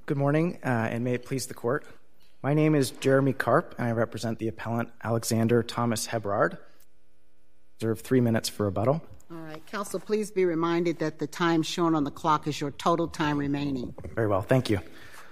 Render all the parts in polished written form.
Good morning, and may it please the Court. My name is Jeremy Karp, and I represent the appellant Alexander Thomas Hebrard. I reserve 3 minutes for rebuttal. All right. Counsel, please be reminded that the time shown on the clock is your total time remaining. Very well. Thank you.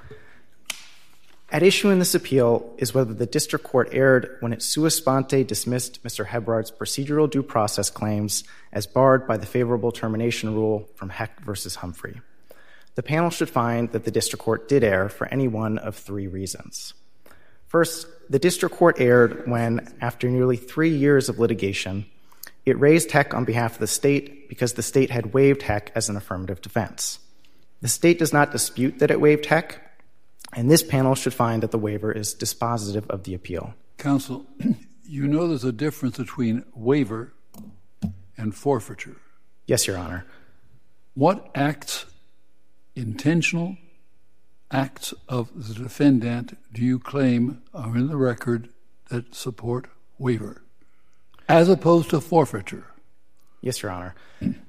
At issue in this appeal is whether the district court erred when it sua sponte dismissed Mr. Hebrard's procedural due process claims as barred by the favorable termination rule from Heck v. Humphrey. The panel should find that the district court did err for any one of 3 reasons. First, the district court erred when, after nearly 3 years of litigation, it raised Heck on behalf of the state because the state had waived Heck as an affirmative defense. The state does not dispute that it waived Heck, and this panel should find that the waiver is dispositive of the appeal. Counsel, you know there's a difference between waiver and forfeiture. Yes, Your Honor. What acts, intentional acts of the defendant, do you claim are in the record that support waiver, as opposed to forfeiture? Yes, Your Honor.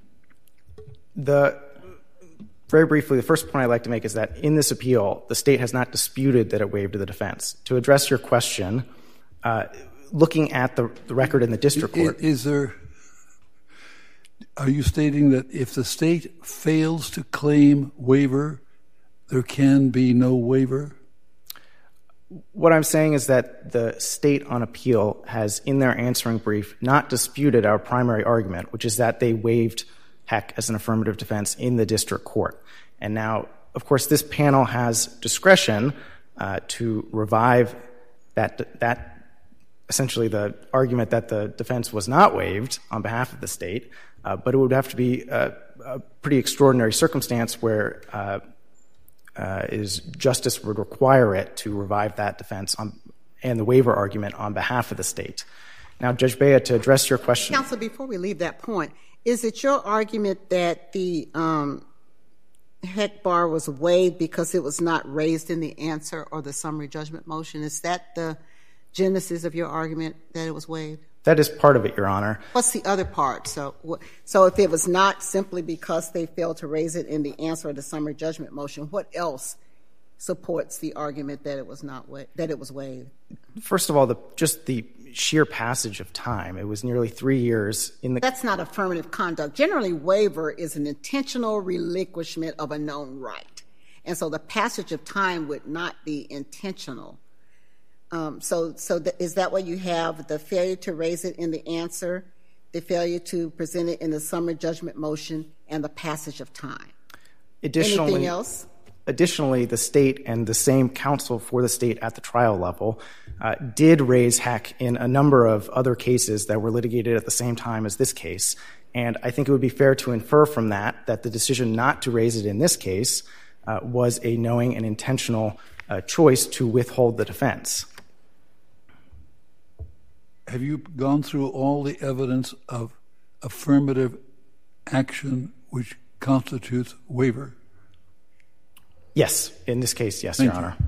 Very briefly, the first point I'd like to make is that in this appeal, the state has not disputed that it waived the defense. To address your question, looking at the record in the district court... Are you stating that if the state fails to claim waiver, there can be no waiver? What I'm saying is that the state on appeal has, in their answering brief, not disputed our primary argument, which is that they waived Heck as an affirmative defense in the district court. And now, of course, this panel has discretion to revive that essentially the argument that the defense was not waived on behalf of the state, but it would have to be a pretty extraordinary circumstance where justice would require it to revive that defense and the waiver argument on behalf of the state. Now, Judge Bea, to address your question... Counsel, before we leave that point, is it your argument that the Heck bar was waived because it was not raised in the answer or the summary judgment motion? Is that the genesis of your argument, that it was waived? That is part of it, Your Honor. What's the other part? So if it was not simply because they failed to raise it in the answer or the summary judgment motion, what else supports the argument that it was waived? First of all, just the sheer passage of time. It was nearly 3 years in the... That's not affirmative conduct. Generally, waiver is an intentional relinquishment of a known right. And so the passage of time would not be intentional. Is that what you have, the failure to raise it in the answer, the failure to present it in the summary judgment motion, and the passage of time? Anything else? Additionally, the state and the same counsel for the state at the trial level did raise Heck in a number of other cases that were litigated at the same time as this case. And I think it would be fair to infer from that the decision not to raise it in this case was a knowing and intentional choice to withhold the defense. Have you gone through all the evidence of affirmative action which constitutes waiver? Yes. In this case, yes, Your Honor.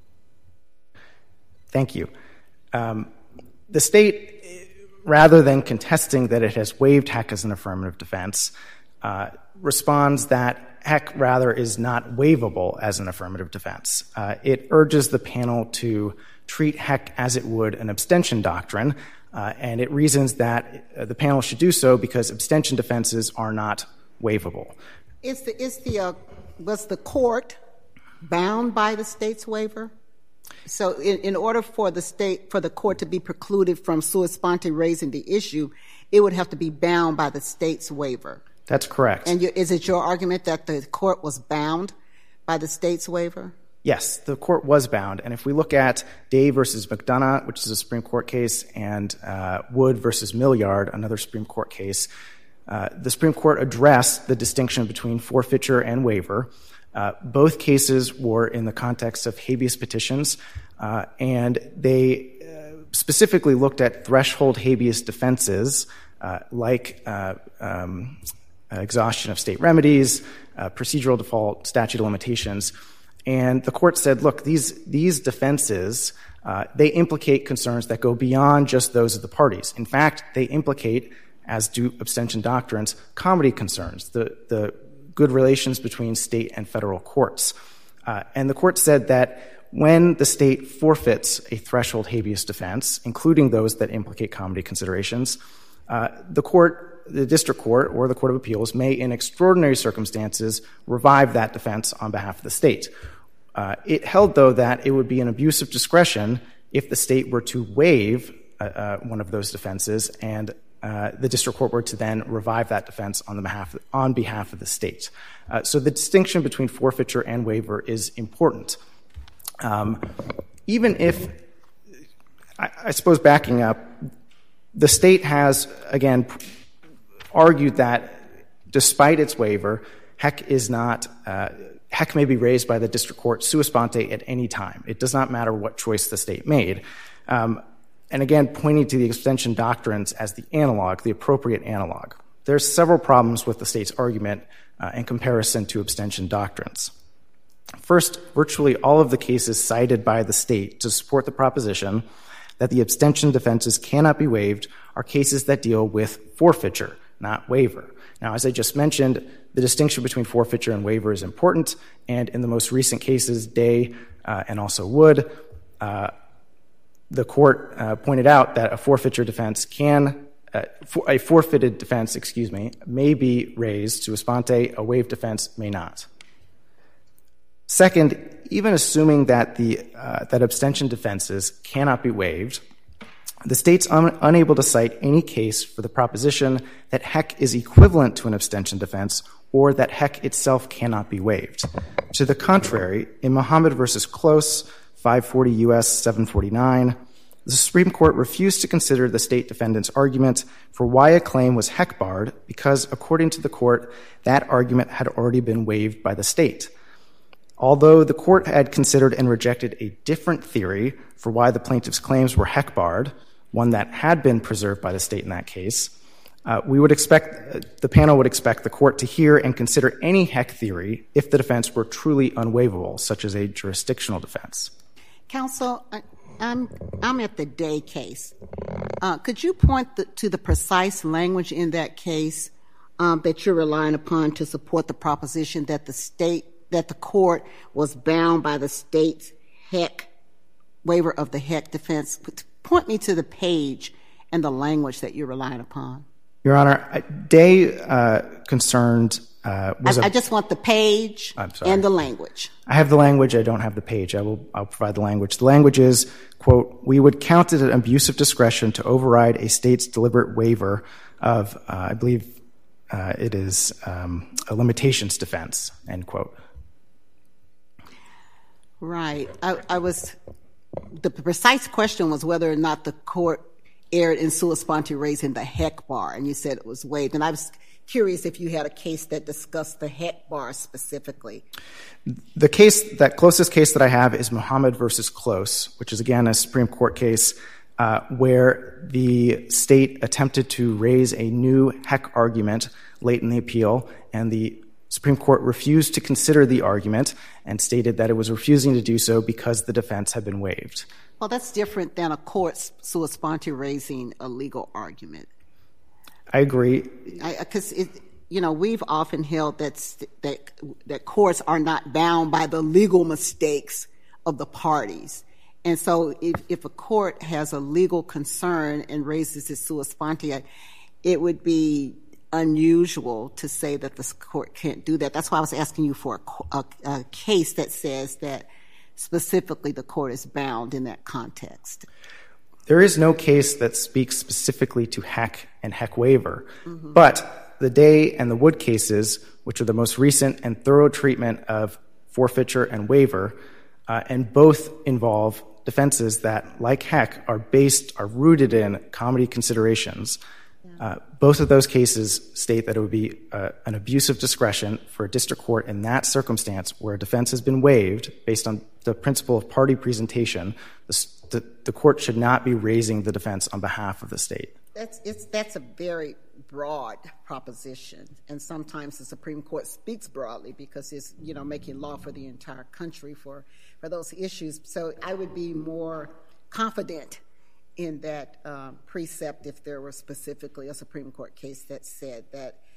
Thank you. The state, rather than contesting that it has waived Heck as an affirmative defense, responds that Heck, rather, is not waivable as an affirmative defense. It urges the panel to treat Heck as it would an abstention doctrine, and it reasons that the panel should do so because abstention defenses are not waivable. Was the court bound by the state's waiver? So in order for the court to be precluded from sua sponte raising the issue, it would have to be bound by the state's waiver. That's correct. And is it your argument that the court was bound by the state's waiver? Yes, the court was bound. And if we look at Day v. McDonough, which is a Supreme Court case, and Wood v. Milliard, another Supreme Court case, the Supreme Court addressed the distinction between forfeiture and waiver. Both cases were in the context of habeas petitions, and they specifically looked at threshold habeas defenses like exhaustion of state remedies, procedural default, statute of limitations. And the court said, look, these defenses, they implicate concerns that go beyond just those of the parties. In fact, they implicate, as do abstention doctrines, comity concerns, the good relations between state and federal courts. And the court said that when the state forfeits a threshold habeas defense, including those that implicate comedy considerations, the district court or the Court of Appeals may, in extraordinary circumstances, revive that defense on behalf of the state. It held, though, that it would be an abuse of discretion if the state were to waive one of those defenses and the district court were to then revive that defense on behalf of the state. So the distinction between forfeiture and waiver is important. Even if, I suppose backing up, the state has, again, argued that despite its waiver, Heck may be raised by the district court sua sponte at any time. It does not matter what choice the state made. And again, pointing to the abstention doctrines as the analog, the appropriate analog. There's several problems with the state's argument in comparison to abstention doctrines. First, virtually all of the cases cited by the state to support the proposition that the abstention defenses cannot be waived are cases that deal with forfeiture, not waiver. Now, as I just mentioned, the distinction between forfeiture and waiver is important, and in the most recent cases, Day and also Wood, the court pointed out that a forfeited defense may be raised sua sponte, a waived defense may not. Second, even assuming that that abstention defenses cannot be waived, the state's unable to cite any case for the proposition that Heck is equivalent to an abstention defense or that Heck itself cannot be waived. To the contrary, in Muhammad v. Close, 540 U.S. 749, the Supreme Court refused to consider the state defendant's argument for why a claim was Heck barred because, according to the court, that argument had already been waived by the state. Although the court had considered and rejected a different theory for why the plaintiff's claims were Heck barred, one that had been preserved by the state in that case, the panel would expect the court to hear and consider any Heck theory if the defense were truly unwaivable, such as a jurisdictional defense. Counsel, I'm at the Day case. Could you point to the precise language in that case that you're relying upon to support the proposition that the court was bound by the state's waiver of the Heck defense? Point me to the page and the language that you're relying upon. Your Honor, Day concerned I just want the page and the language. I have the language. I don't have the page. I'll provide the language. The language is, quote, we would count it an abuse of discretion to override a state's deliberate waiver of, I believe it is a limitations defense, end quote. Right. The precise question was whether or not the court erred in sua sponte raising the Heck bar, and you said it was waived. And I was curious if you had a case that discussed the Heck bar specifically. That closest case that I have is Muhammad versus Close, which is, again, a Supreme Court case where the state attempted to raise a new Heck argument late in the appeal, and the Supreme Court refused to consider the argument and stated that it was refusing to do so because the defense had been waived. Well, that's different than a court sua sponte raising a legal argument. I agree. Because we've often held that courts are not bound by the legal mistakes of the parties. And so if a court has a legal concern and raises its sua sponte, it would be unusual to say that the court can't do that. That's why I was asking you for a case that says that specifically the court is bound in that context. There is no case that speaks specifically to Heck and Heck waiver, but the Day and the Wood cases, which are the most recent and thorough treatment of forfeiture and waiver, and both involve defenses that, like Heck, are rooted in comedy considerations. Both of those cases state that it would be an abuse of discretion for a district court in that circumstance where a defense has been waived based on the principle of party presentation. The court should not be raising the defense on behalf of the state. That's a very broad proposition, and sometimes the Supreme Court speaks broadly because it's making law for the entire country for those issues. So I would be more confident in that precept if there were specifically a Supreme Court case that said that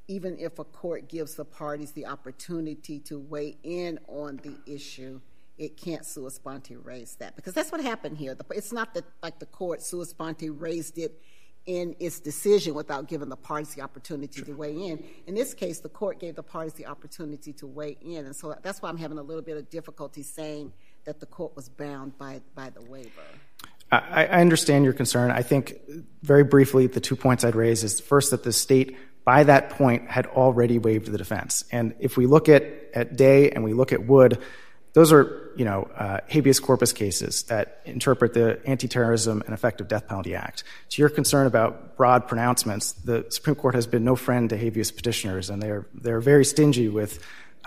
even if a court gives the parties the opportunity to weigh in on the issue, it can't sua sponte raise that? Because that's what happened here. It's not that like the court sua sponte raised it in its decision without giving the parties the opportunity to weigh in. In this case, the court gave the parties the opportunity to weigh in, and so that's why I'm having a little bit of difficulty saying that the court was bound by the waiver. I understand your concern. I think, very briefly, the 2 points I'd raise is, first, that the state, by that point, had already waived the defense. And if we look at Day and we look at Wood, those are, habeas corpus cases that interpret the Anti-Terrorism and Effective Death Penalty Act. To your concern about broad pronouncements, the Supreme Court has been no friend to habeas petitioners, and they're very stingy with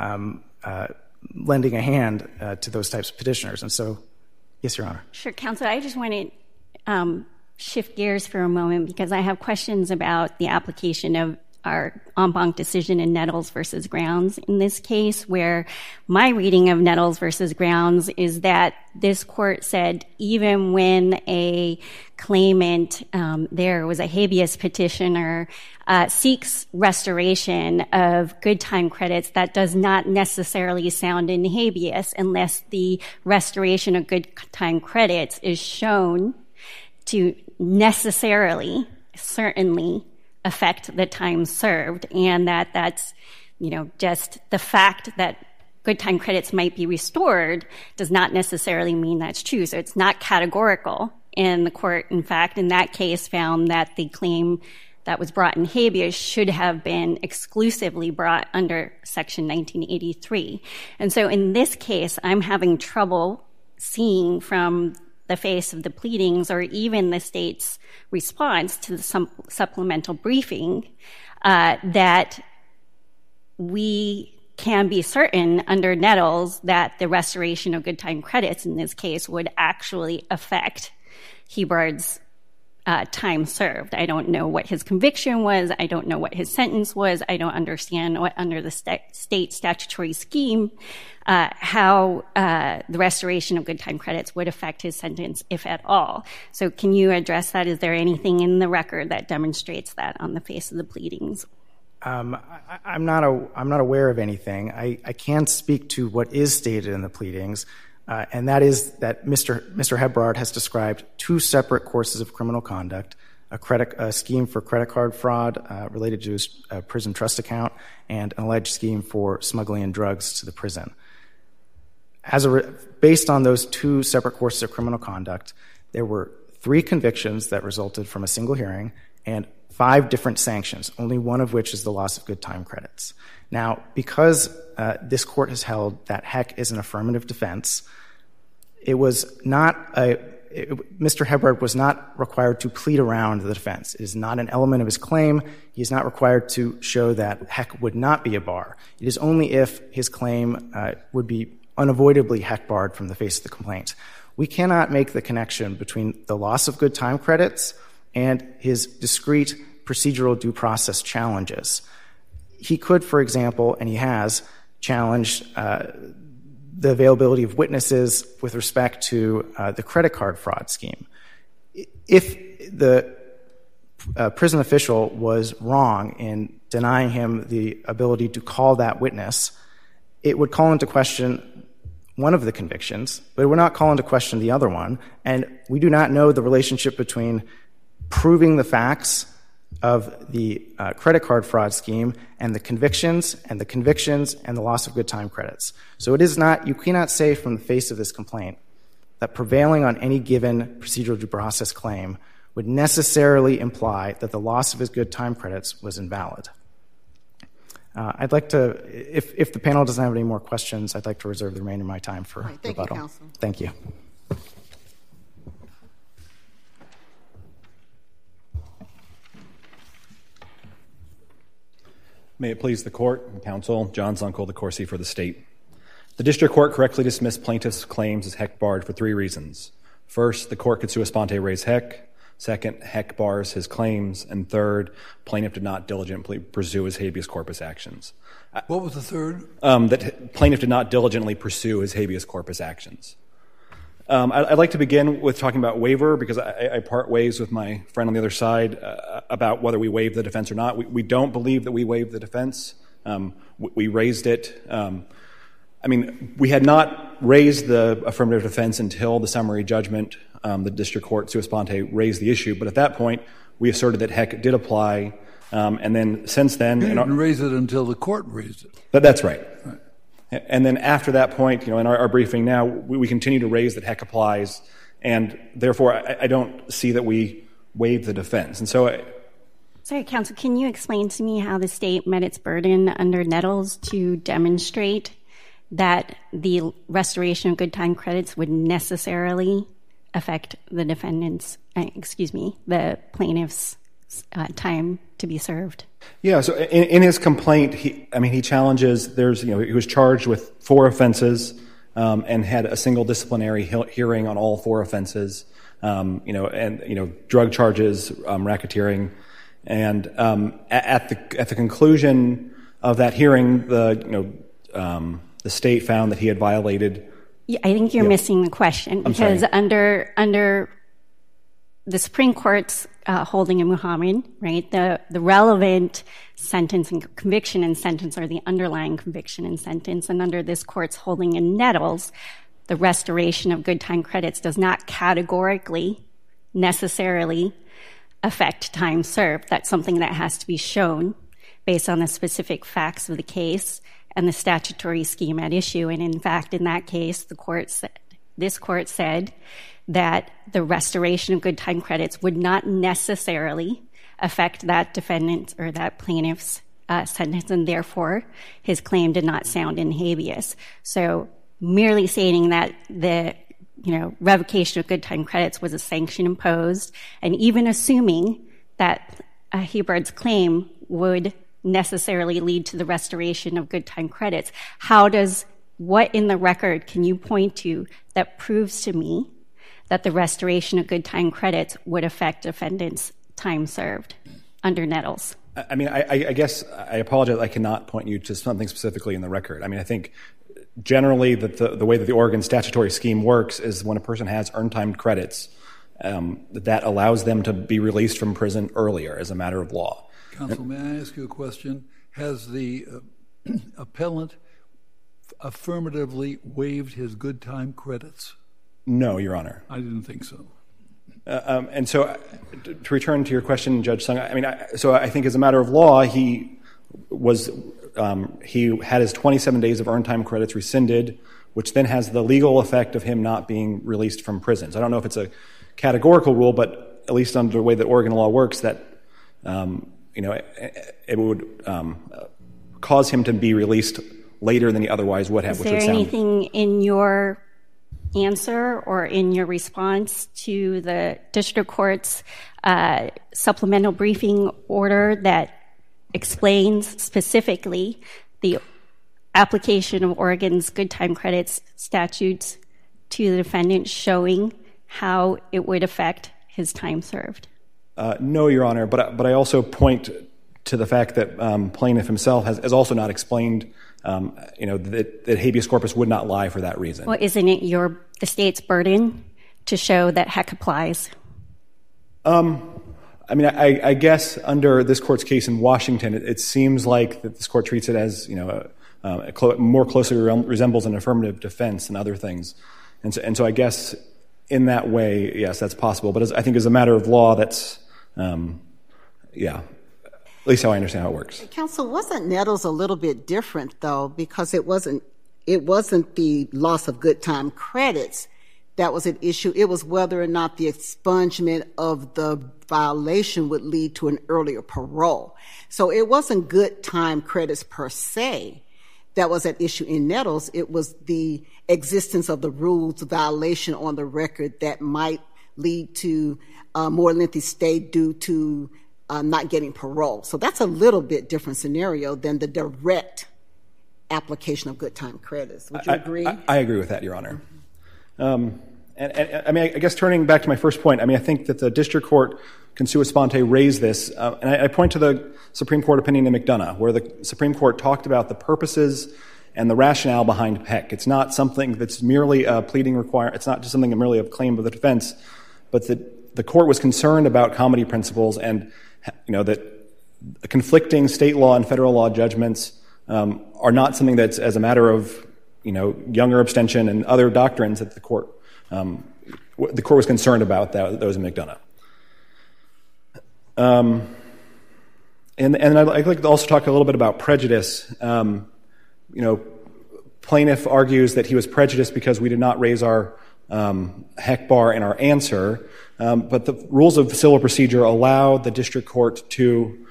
lending a hand to those types of petitioners. And so, yes, Your Honor. Sure, Counsel. I just want to shift gears for a moment because I have questions about the application of our en banc decision in Nettles versus Grounds in this case, where my reading of Nettles versus Grounds is that this court said even when a claimant, there was a habeas petitioner, seeks restoration of good time credits, that does not necessarily sound in habeas unless the restoration of good time credits is shown to necessarily, certainly, affect the time served, and that's, just the fact that good time credits might be restored does not necessarily mean that's true. So it's not categorical. And the court, in fact, in that case found that the claim that was brought in habeas should have been exclusively brought under Section 1983. And so in this case, I'm having trouble seeing from the face of the pleadings or even the state's response to the supplemental briefing that we can be certain under Nettles that the restoration of good time credits in this case would actually affect Hebard's time served. I don't know what his conviction was. I don't know what his sentence was. I don't understand what under the state statutory scheme how the restoration of good time credits would affect his sentence, if at all. So can you address that? Is there anything in the record that demonstrates that on the face of the pleadings? I'm not aware of anything. I can speak to what is stated in the pleadings, and that is that Mr. Hebrard has described two separate courses of criminal conduct, a scheme for credit card fraud related to his prison trust account, and an alleged scheme for smuggling in drugs to the prison. Based on those two separate courses of criminal conduct, there were 3 convictions that resulted from a single hearing and 5 different sanctions, only one of which is the loss of good time credits. Now, because this court has held that heck is an affirmative defense, Mr. Hebrard was not required to plead around the defense. It is not an element of his claim. He is not required to show that heck would not be a bar. It is only if his claim would be unavoidably heck barred from the face of the complaint. We cannot make the connection between the loss of good time credits and his discrete procedural due process challenges. He could, for example, and he has, challenged the availability of witnesses with respect to the credit card fraud scheme. If the prison official was wrong in denying him the ability to call that witness, it would call into question one of the convictions, but it would not call into question the other one. And we do not know the relationship between proving the facts of the credit card fraud scheme and the convictions and the loss of good time credits. So it is not, you cannot say from the face of this complaint that prevailing on any given procedural due process claim would necessarily imply that the loss of his good time credits was invalid. I'd like to, if the panel doesn't have any more questions, I'd like to reserve the remainder of my time for rebuttal. Thank you, counsel. Thank you. May it please the court and counsel, John Zunkel, the Corsi for the state. The district court correctly dismissed plaintiff's claims as heck barred for 3 reasons. First, the court could sua sponte raise heck. Second, heck bars his claims. And third, plaintiff did not diligently pursue his habeas corpus actions. What was the third? That plaintiff did not diligently pursue his habeas corpus actions. I'd like to begin with talking about waiver, because I part ways with my friend on the other side about whether we waived the defense or not. We don't believe that we waived the defense. We raised it. We had not raised the affirmative defense until the summary judgment. The district court, sua sponte, raised the issue. But at that point, we asserted that Heck did apply. And then since then... You didn't raise it until the court raised it. That's right. And then after that point, in our briefing now, we continue to raise that Heck applies, and therefore I don't see that we waived the defense. And so... Sorry, counsel, can you explain to me how the state met its burden under Nettles to demonstrate that the restoration of good time credits would necessarily affect the the plaintiff's time to be served? Yeah, so in his complaint, he challenges, he was charged with 4 offenses and had a single disciplinary hearing on all 4 offenses, drug charges, racketeering. And at the conclusion of that hearing, the state found that he had violated... I think you're missing the question, because under the Supreme Court's holding in Muhammad, right, the relevant sentence and conviction and sentence are the underlying conviction and sentence, and under this court's holding in Nettles, the restoration of good time credits does not categorically necessarily affect time served. That's something that has to be shown based on the specific facts of the case and the statutory scheme at issue. And in fact, in that case, this court said that the restoration of good time credits would not necessarily affect that defendant or that plaintiff's sentence, and therefore his claim did not sound in habeas. So merely stating that the revocation of good time credits was a sanction imposed, and even assuming that Hebard's claim would necessarily lead to the restoration of good time credits, what in the record can you point to that proves to me that the restoration of good time credits would affect defendant's time served under Nettles? I guess I apologize. I cannot point you to something specifically in the record. I think generally that the way that the Oregon statutory scheme works is when a person has earned time credits, that allows them to be released from prison earlier as a matter of law. Counsel, may I ask you a question? Has the appellant affirmatively waived his good time credits? No, Your Honor. I didn't think so. And so, to return to your question, Judge Sung, I think as a matter of law, he had his 27 days of earned time credits rescinded, which then has the legal effect of him not being released from prison. So I don't know if it's a categorical rule, but at least under the way that Oregon law works, that it would cause him to be released later than he otherwise would have. Is there anything in your answer or in your response to the district court's supplemental briefing order that explains specifically the application of Oregon's good time credits statutes to the defendant, showing how it would affect his time served? No, Your Honor, but I also point to the fact that plaintiff himself has also not explained that habeas corpus would not lie for that reason. Well, isn't it the state's burden to show that Heck applies? I guess under this court's case in Washington, it seems like that this court treats it as more closely resembles an affirmative defense than other things, and so I guess in that way, yes, that's possible. But I think as a matter of law, that's at least how I understand how it works. Counsel, wasn't Nettles a little bit different though, because it wasn't the loss of good time credits that was an issue. It was whether or not the expungement of the violation would lead to an earlier parole. So it wasn't good time credits per se that was at issue in Nettles. It was the existence of the rules violation on the record that might lead to a more lengthy stay due to not getting parole. So that's a little bit different scenario than the direct application of good time credits. Would you agree? I agree with that, Your Honor. And I guess turning back to my first point, I think that the district court can sua sponte raise this, and I point to the Supreme Court opinion in McDonough, where the Supreme Court talked about the purposes and the rationale behind Heck. It's not something that's merely a pleading requirement. It's not just something merely a claim of the defense, but that the court was concerned about comity principles and, that conflicting state law and federal law judgments are not something that's as a matter of, Younger abstention and other doctrines that the court was concerned about those in McDonough. And I'd like to also talk a little bit about prejudice. Plaintiff argues that he was prejudiced because we did not raise our Heck bar in our answer, but the rules of civil procedure allow the district court to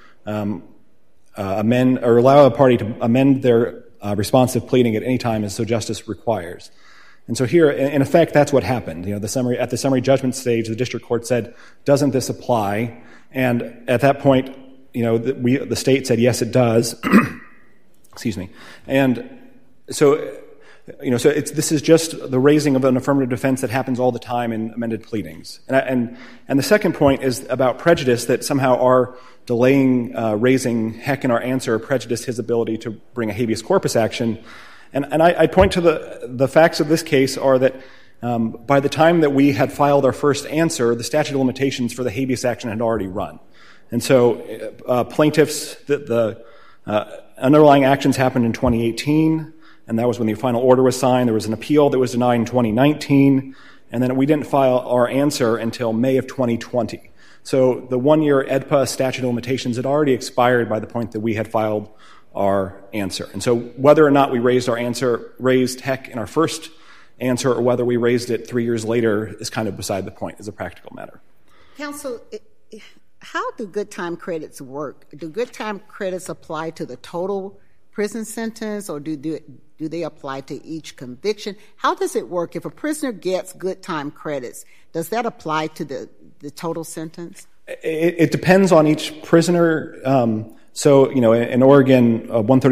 amend or allow a party to amend their responsive pleading at any time as so justice requires. And so here, in effect, that's what happened. At the summary judgment stage, the district court said, "Doesn't this apply?" And at that point, the state said, "Yes, it does." Excuse me. And so, this is just the raising of an affirmative defense that happens all the time in amended pleadings. And the second point is about prejudice, that somehow our delaying raising Heck in our answer prejudiced his ability to bring a habeas corpus action. And I point to the facts of this case are that by the time that we had filed our first answer, the statute of limitations for the habeas action had already run. And so plaintiffs, the underlying actions happened in 2018, and that was when the final order was signed. There was an appeal that was denied in 2019, and then we didn't file our answer until May of 2020. So the one-year AEDPA statute of limitations had already expired by the point that we had filed our answer. And so whether or not we raised Heck in our first answer or whether we raised it 3 years later is kind of beside the point as a practical matter. Counsel, how do good time credits work? Do good time credits apply to the total prison sentence, or do they apply to each conviction? How does it work? If a prisoner gets good time credits, does that apply to the total sentence? It depends on each prisoner. So, in Oregon,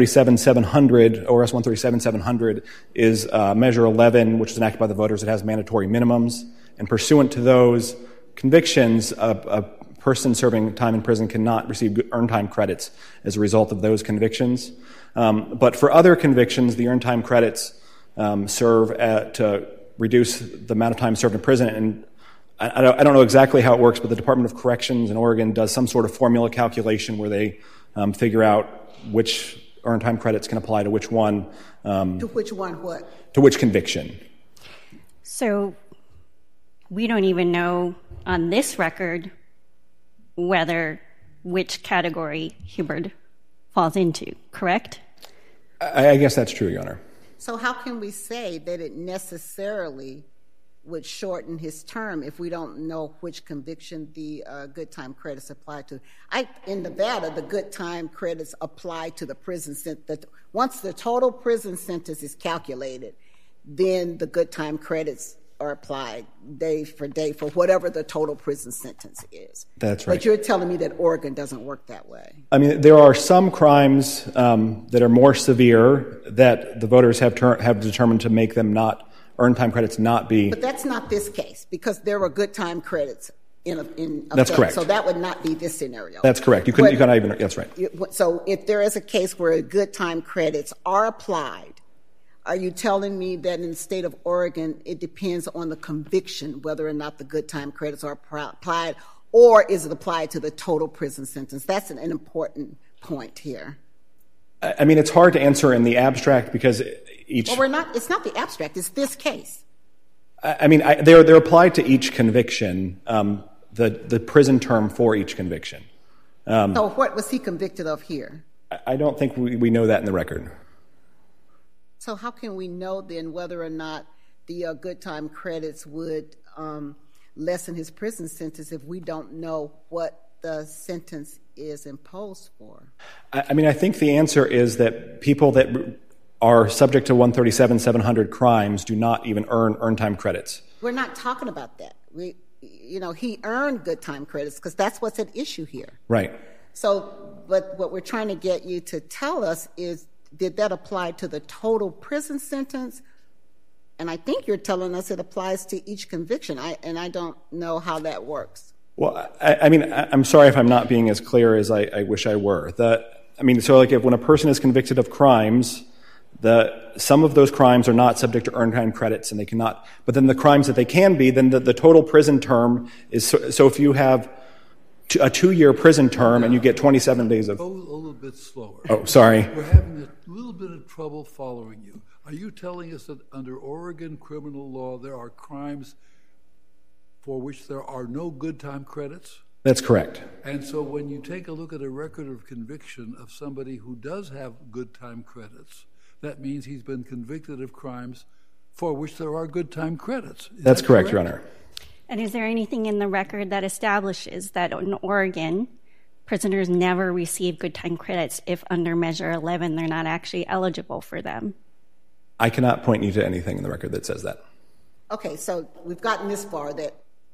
137-700, ORS 137-700 is Measure 11, which was enacted by the voters. It has mandatory minimums. And pursuant to those convictions, a person serving time in prison cannot receive earned time credits as a result of those convictions. But for other convictions, the earned time credits serve to reduce the amount of time served in prison. And I don't know exactly how it works, but the Department of Corrections in Oregon does some sort of formula calculation where they figure out which earned time credits can apply to which one. To which one what? To which conviction. So we don't even know on this record which category Hubbard falls into, correct? I guess that's true, Your Honor. So how can we say that it necessarily would shorten his term if we don't know which conviction the good time credits apply to? In Nevada, the good time credits apply to the prison sentence. Once the total prison sentence is calculated, then the good time credits are applied day for whatever the total prison sentence is. That's right. But you're telling me that Oregon doesn't work that way. I mean, there are some crimes that are more severe that the voters have determined to make them not earned time credits not be. But that's not this case, because there were good time credits in That's correct. So that would not be this scenario. That's correct. You cannot even. That's right. So if there is a case where good time credits are applied, are you telling me that in the state of Oregon, it depends on the conviction whether or not the good time credits are applied, or is it applied to the total prison sentence? That's an important point here. I mean, it's hard to answer in the abstract because each. Well, it's not the abstract. It's this case. I mean, they're applied to each conviction, the prison term for each conviction. So what was he convicted of here? I don't think we know that in the record. So how can we know then whether or not the good time credits would lessen his prison sentence if we don't know what the sentence is imposed for? I mean, I think the answer is that people that are subject to 137-700 crimes do not even earn earned time credits. We're not talking about that. He earned good time credits because that's what's at issue here. Right. So, but what we're trying to get you to tell us is, did that apply to the total prison sentence? And I think you're telling us it applies to each conviction, and I don't know how that works. Well, I mean, I'm sorry if I'm not being as clear as I wish I were. So like when a person is convicted of crimes, Some of those crimes are not subject to earned time credits, and they cannot. But then the crimes that they can be, then the total prison term is so if you have a 2-year prison term and you get 27 days of. Go a little bit slower. Oh, sorry. We're having a little bit of trouble following you. Are you telling us that under Oregon criminal law there are crimes for which there are no good time credits? That's correct. And so when you take a look at a record of conviction of somebody who does have good time credits, that means he's been convicted of crimes for which there are good time credits. That's correct, Your Honor. And is there anything in the record that establishes that in Oregon, prisoners never receive good time credits if under Measure 11 they're not actually eligible for them? I cannot point you to anything in the record that says that. Okay, so we've gotten this far that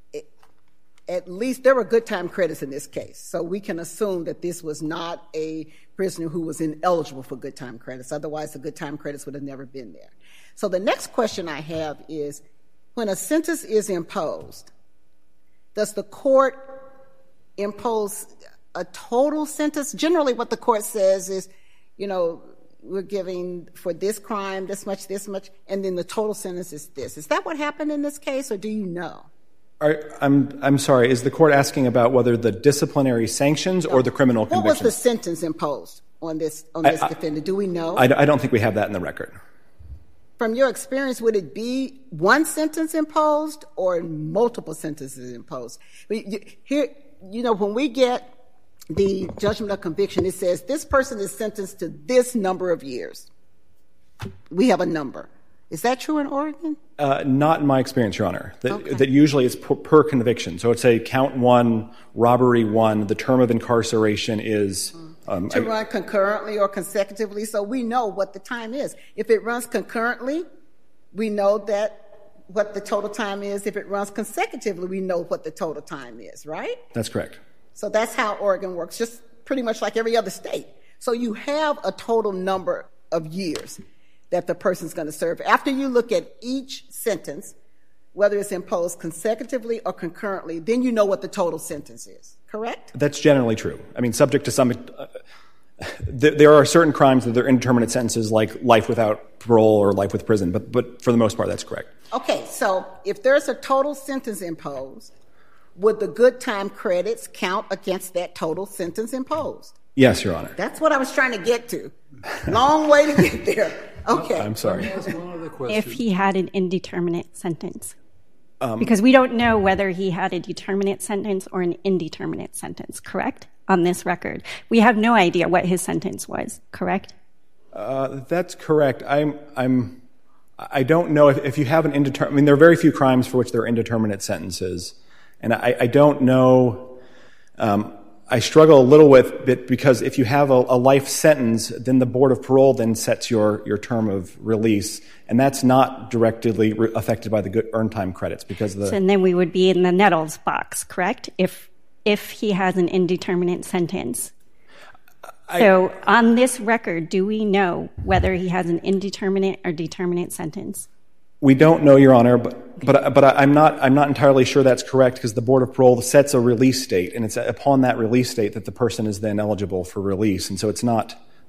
at least there were good time credits in this case. So we can assume that this was not a prisoner who was ineligible for good time credits. Otherwise, the good time credits would have never been there. So the next question I have is, when a sentence is imposed, does the court impose a total sentence? Generally, what the court says is, we're giving for this crime this much, and then the total sentence is this. Is that what happened in this case, or do you know? I'm sorry. Is the court asking about whether the disciplinary sanctions or the criminal convictions? What was the sentence imposed on this defendant? Do we know? I don't think we have that in the record. From your experience, would it be one sentence imposed or multiple sentences imposed? Here, when we get the judgment of conviction, it says this person is sentenced to this number of years. We have a number. Is that true in Oregon? Not in my experience, Your Honor. That usually it's per conviction. So it's a count 1, robbery 1. The term of incarceration is to run concurrently or consecutively. So we know what the time is. If it runs concurrently, we know what the total time is. If it runs consecutively, we know what the total time is, right? That's correct. So that's how Oregon works, just pretty much like every other state. So you have a total number of years that the person's going to serve. After you look at each sentence, whether it's imposed consecutively or concurrently, then you know what the total sentence is, correct? That's generally true. I mean, subject to some... there are certain crimes that they're indeterminate sentences, like life without parole or life with prison, but for the most part, that's correct. Okay, so if there's a total sentence imposed, would the good time credits count against that total sentence imposed? Yes, Your Honor. That's what I was trying to get to. Long way to get there. Okay. I'm sorry. Let me ask one other question. If he had an indeterminate sentence. Because we don't know whether he had a determinate sentence or an indeterminate sentence, correct? On this record. We have no idea what his sentence was, correct? That's correct. I don't know if you have an indeterminate... I mean, there are very few crimes for which there are indeterminate sentences. And I don't know... I struggle a little with it because if you have a life sentence, then the Board of Parole then sets your term of release, and that's not directly affected by the good earned time credits because of the... So then we would be in the Nettles box, correct? If he has an indeterminate sentence. So on this record, do we know whether he has an indeterminate or determinate sentence? We don't know, Your Honor, but I'm not entirely sure that's correct because the Board of Parole sets a release date, and it's upon that release date that the person is then eligible for release, and so it's not,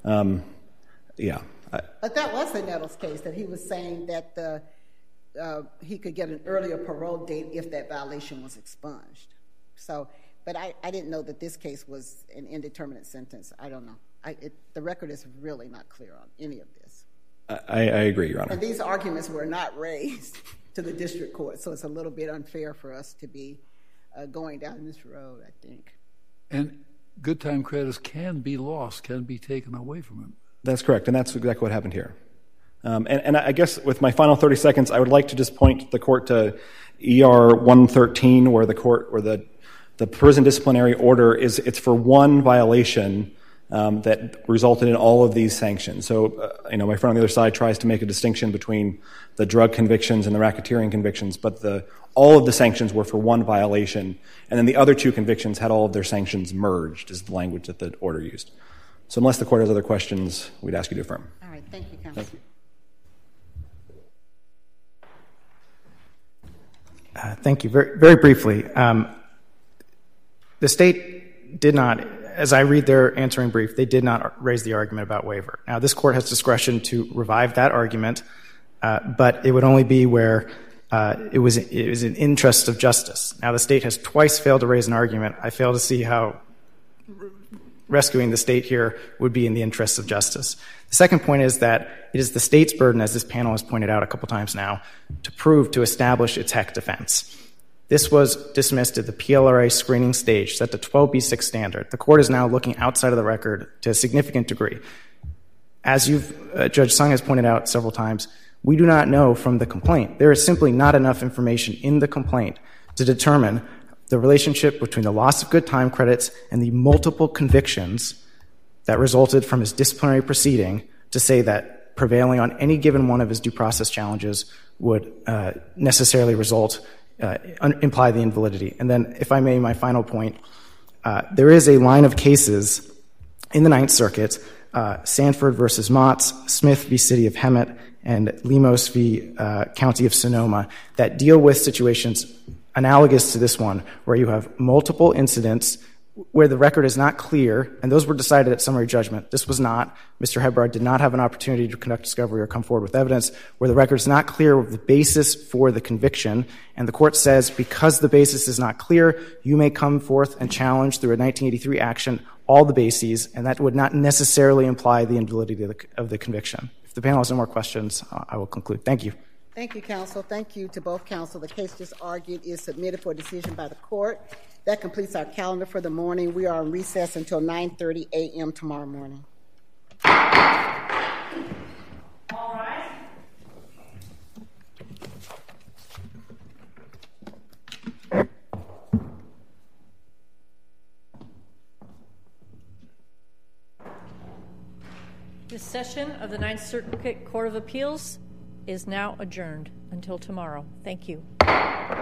yeah. But that was the Nettles case that he was saying that he could get an earlier parole date if that violation was expunged. So, but I didn't know that this case was an indeterminate sentence. I don't know. The record is really not clear on any of this. I agree, Your Honor. And these arguments were not raised to the district court, so it's a little bit unfair for us to be going down this road, I think. And good time credits can be lost, can be taken away from him. That's correct, and that's exactly what happened here. And I guess with my final 30 seconds, I would like to just point the court to ER 113, where the prison disciplinary order it's for one violation that resulted in all of these sanctions. So, my friend on the other side tries to make a distinction between the drug convictions and the racketeering convictions, but all of the sanctions were for one violation, and then the other two convictions had all of their sanctions merged, is the language that the order used. So unless the court has other questions, we'd ask you to affirm. All right. Thank you, counsel. Thank you. Thank you. Very, very briefly, the state did not as I read their answering brief, they did not raise the argument about waiver. Now, this court has discretion to revive that argument, but it would only be where it was an interest of justice. Now, the state has twice failed to raise an argument. I fail to see how rescuing the state here would be in the interests of justice. The second point is that it is the state's burden, as this panel has pointed out a couple times now, to establish its Heck defense. This was dismissed at the PLRA screening stage, set to 12B6 standard. The court is now looking outside of the record to a significant degree. As Judge Sung has pointed out several times, we do not know from the complaint. There is simply not enough information in the complaint to determine the relationship between the loss of good time credits and the multiple convictions that resulted from his disciplinary proceeding to say that prevailing on any given one of his due process challenges would necessarily imply the invalidity. And then, if I may, my final point, there is a line of cases in the Ninth Circuit, Sanford v. Motts, Smith v. City of Hemet, and Lemos v. County of Sonoma, that deal with situations analogous to this one, where you have multiple incidents where the record is not clear, and those were decided at summary judgment. This was not. Mr. Hebrard did not have an opportunity to conduct discovery or come forward with evidence, where the record is not clear of the basis for the conviction, and the court says because the basis is not clear, you may come forth and challenge through a 1983 action all the bases, and that would not necessarily imply the invalidity of the conviction. If the panel has no more questions, I will conclude. Thank you. Thank you, counsel. Thank you to both counsel. The case just argued is submitted for decision by the court. That completes our calendar for the morning. We are on recess until 9:30 a.m. tomorrow morning. All right. This session of the Ninth Circuit Court of Appeals is now adjourned until tomorrow. Thank you.